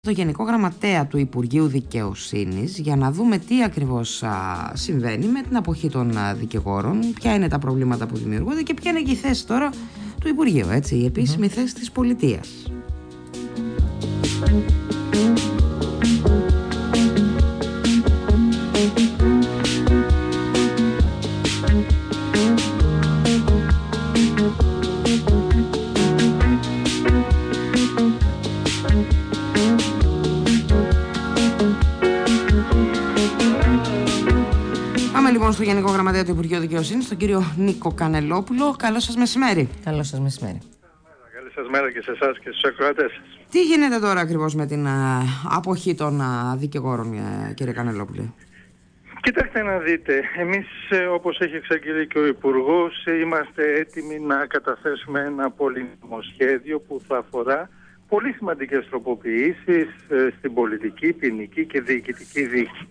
Το Γενικό Γραμματέα του Υπουργείου Δικαιοσύνης για να δούμε τι ακριβώς συμβαίνει με την αποχή των δικηγόρων, ποια είναι τα προβλήματα που δημιουργούνται και ποια είναι και η θέση τώρα του Υπουργείου, έτσι, η επίσημη θέση της πολιτείας. Λοιπόν, στο Γενικό Γραμματέα του Υπουργείου Δικαιοσύνης, τον κύριο Νίκο Κανελόπουλο. Καλό σας μεσημέρι. Καλό σας μεσημέρι. Καλή σας μέρα και σε εσάς και στους ακροατές σας. Τι γίνεται τώρα ακριβώς με την αποχή των δικηγόρων, κύριε Κανελόπουλε? Κοιτάξτε να δείτε, εμείς όπως έχει εξαγγείλει και ο Υπουργός, είμαστε έτοιμοι να καταθέσουμε ένα πολυνομοσχέδιο που θα αφορά πολύ σημαντικές τροποποιήσεις στην πολιτική, ποινική και διοικητική δίκη.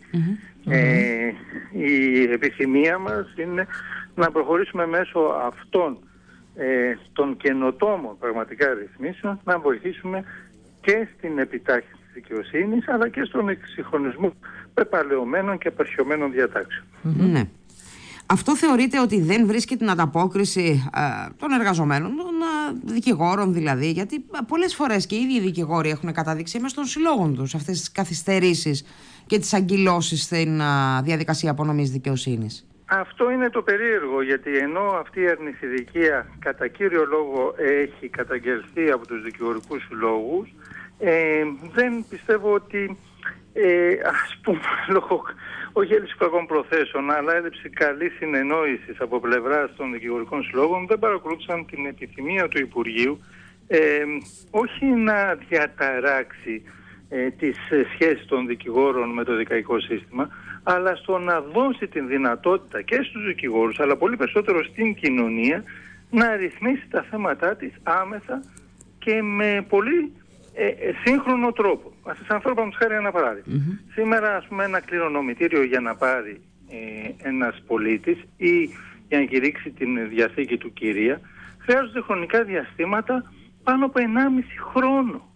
Η επιθυμία μας είναι να προχωρήσουμε μέσω αυτών των καινοτόμων πραγματικά ρυθμίσεων να βοηθήσουμε και στην επιτάχυνση της δικαιοσύνης αλλά και στον εξυγχρονισμό πεπαλαιωμένων και απαρχιωμένων διατάξεων. Ναι. Αυτό θεωρείτε ότι δεν βρίσκει την ανταπόκριση των εργαζομένων, των δικηγόρων δηλαδή, γιατί πολλές φορές και οι ίδιοι οι δικηγόροι έχουν καταδείξει μες των συλλόγων τους αυτές τις καθυστερήσεις και τις αγκυλώσεις στην διαδικασία απονομής δικαιοσύνης? Αυτό είναι το περίεργο, γιατί ενώ αυτή η αρνησιδικία κατά κύριο λόγο έχει καταγγελθεί από τους δικηγορικούς συλλόγους, δεν πιστεύω ότι ας πούμε λόγω όχι έλλειψη κακών προθέσεων αλλά έλλειψη καλής συνεννόησης από πλευράς των δικηγορικών συλλόγων δεν παρακολούθησαν την επιθυμία του Υπουργείου όχι να διαταράξει τις σχέσεις των δικηγόρων με το δικαϊκό σύστημα, αλλά στο να δώσει την δυνατότητα και στους δικηγόρους αλλά πολύ περισσότερο στην κοινωνία να ρυθμίσει τα θέματά της άμεσα και με πολύ σύγχρονο τρόπο. Ας σας αναφέρω παραδείγματος χάρη ένα παράδειγμα. Σήμερα, ας πούμε, ένα κληρονομητήριο για να πάρει ένας πολίτης ή για να κηρύξει την διαθήκη του κυρία χρειάζονται χρονικά διαστήματα πάνω από 1,5 χρόνο.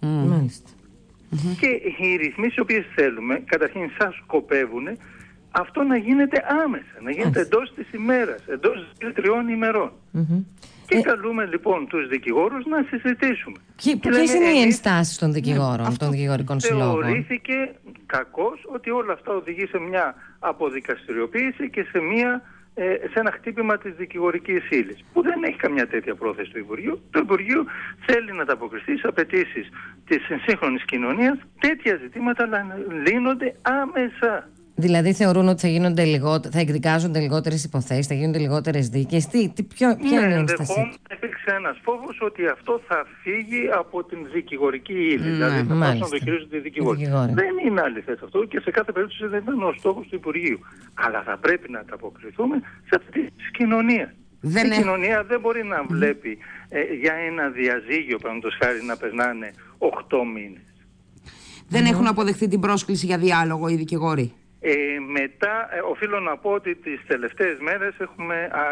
Και οι ρυθμίσεις οι οποίες θέλουμε, καταρχήν σας σκοπεύουν αυτό να γίνεται άμεσα, να γίνεται εντός της ημέρας, εντός 2-3 ημερών. Και καλούμε λοιπόν τους δικηγόρους να συζητήσουμε. Ποιες είναι οι ενστάσεις των δικηγόρων, των δικηγορικών συλλόγων? Θεωρήθηκε κακώς ότι όλα αυτά οδηγεί σε μια αποδικαστηριοποίηση και σε ένα χτύπημα της δικηγορικής ύλης, που δεν έχει καμιά τέτοια πρόθεση του Υπουργείου. Το Υπουργείο θέλει να ανταποκριθεί στις απαιτήσεις της σύγχρονης κοινωνίας, τέτοια ζητήματα να λύνονται άμεσα. Δηλαδή θεωρούν ότι θα εκδικάζονται λιγότερες υποθέσεις, θα γίνονται λιγότερες δίκες. Ποια είναι η ένσταση? Υπήρξε ένας φόβος ότι αυτό θα φύγει από την δικηγορική ύλη. Δηλαδή θα πάψουν να το χειρίζονται οι δικηγόροι. Δεν είναι αληθές αυτό και σε κάθε περίπτωση δεν ήταν ο στόχος του Υπουργείου. Αλλά θα πρέπει να ανταποκριθούμε σε αυτή τη κοινωνία. Η κοινωνία δεν μπορεί να βλέπει για ένα διαζύγιο, παραδείγματος χάρη, να περνάνε 8 μήνες. Δεν έχουν αποδεχθεί την πρόσκληση για διάλογο οι δικηγόροι? Μετά οφείλω να πω ότι τις τελευταίες μέρες έχουν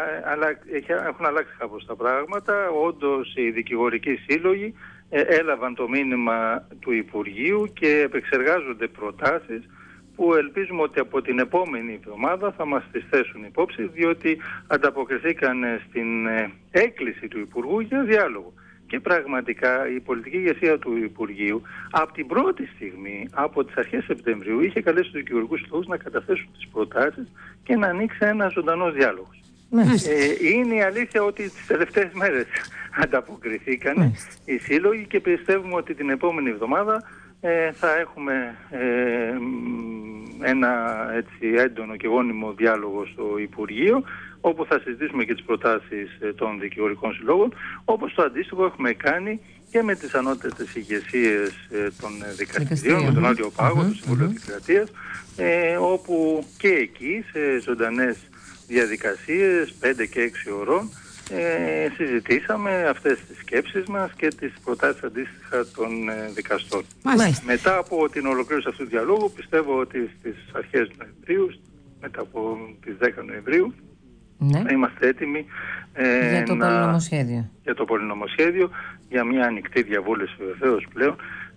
αλλάξει κάπως τα πράγματα. Όντως οι δικηγορικοί σύλλογοι έλαβαν το μήνυμα του Υπουργείου και επεξεργάζονται προτάσεις που ελπίζουμε ότι από την επόμενη εβδομάδα θα μας τις θέσουν υπόψη, διότι ανταποκριθήκαν στην έκκληση του Υπουργού για διάλογο. Και πραγματικά η πολιτική ηγεσία του Υπουργείου από την πρώτη στιγμή, από τις αρχές Σεπτεμβρίου, είχε καλέσει τους δικηγορικούς συλλόγους να καταθέσουν τις προτάσεις και να ανοίξει ένα ζωντανός διάλογος. Είναι η αλήθεια ότι τις τελευταίες μέρες ανταποκριθήκαν οι σύλλογοι και πιστεύουμε ότι την επόμενη εβδομάδα θα έχουμε ένα έτσι έντονο και γόνιμο διάλογο στο Υπουργείο, όπου θα συζητήσουμε και τις προτάσεις των δικηγορικών συλλόγων, όπως το αντίστοιχο έχουμε κάνει και με τις ανώτατες ηγεσίες των δικαστηρίων, με τον Άδειο Πάγο, το Συμβούλιο Δικρατείας, όπου και εκεί σε ζωντανές διαδικασίες 5 και 6 ωρών συζητήσαμε αυτές τις σκέψεις μας και τις προτάσεις αντίστοιχα των δικαστών. Μετά από την ολοκλήρωση αυτού του διαλόγου, πιστεύω ότι στις αρχές Νοεμβρίου, μετά από τις 10 Νοεμβρίου, θα είμαστε έτοιμοι για το πολυνομοσχέδιο, για μια ανοιχτή διαβούλευση βεβαίως πλέον,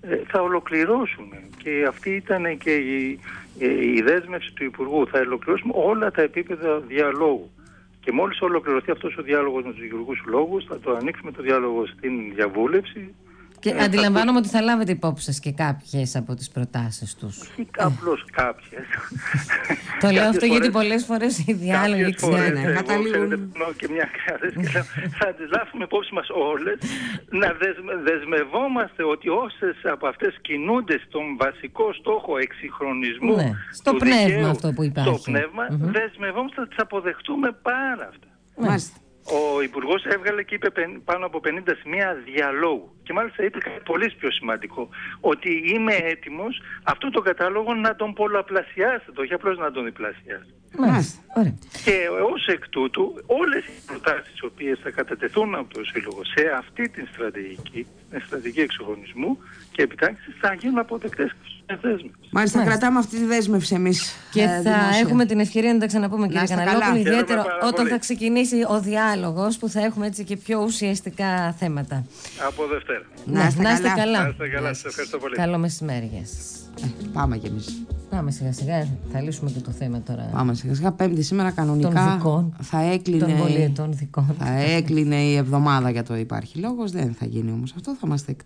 θα ολοκληρώσουμε. Και αυτή ήταν και η δέσμευση του Υπουργού. Θα ολοκληρώσουμε όλα τα επίπεδα διαλόγου. Και μόλις ολοκληρωθεί αυτός ο διάλογος με τους δικηγορικούς συλλόγους, θα το ανοίξουμε το διάλογο στην διαβούλευση. Και αντιλαμβάνομαι ότι θα λάβετε υπόψη σας και κάποιες από τις προτάσεις τους. Όχι απλώς κάποιες. Το λέω αυτό γιατί πολλές φορές οι διάλογοι καταλήγουν. Και μια θα τις λάβουμε υπόψη μας όλες, να δεσμευόμαστε ότι όσες από αυτές κινούνται στον βασικό στόχο εξυγχρονισμού, στο πνεύμα αυτό που υπάρχει. Στο πνεύμα, δεσμευόμαστε να τις αποδεχτούμε πάρα αυτά. Μάλιστα. Ο Υπουργός έβγαλε και είπε πάνω από 50 σημεία διαλόγου. Και μάλιστα είπε κάτι πολύ πιο σημαντικό. Ότι είμαι έτοιμος αυτόν τον κατάλογο να τον πολλαπλασιάσετε, όχι απλώς να τον διπλασιάσετε. Μάλιστα. Ωραία. Και ως εκ τούτου, όλες οι προτάσεις οι οποίες θα κατατεθούν από το Σύλλογο σε αυτή την στρατηγική εξυγχρονισμού και επιτάχυνσης, θα γίνουν αποδεκτές και δέσμευση. Μάλιστα, κρατάμε αυτή τη δέσμευση εμείς. Και θα έχουμε την ευκαιρία να τα ξαναπούμε, κύριε Καναλόπουλη, ιδιαίτερα όταν θα ξεκινήσει ο διάλογος, που θα έχουμε έτσι και πιο ουσιαστικά θέματα. Από Δευτέρα. Να είστε καλά. Να είστε καλά. Σας ευχαριστώ πολύ. Καλό μεσημέρι για σας. Πάμε κι εμείς. Πάμε σιγά σιγά, θα λύσουμε και το θέμα τώρα. Πάμε σιγά σιγά. Πέμπτη σήμερα κανονικά των δικών, θα έκλεινε. Των πολιετών δικών. Θα έκλεινε η εβδομάδα για το υπάρχει λόγος. Δεν θα γίνει όμως αυτό. Θα είμαστε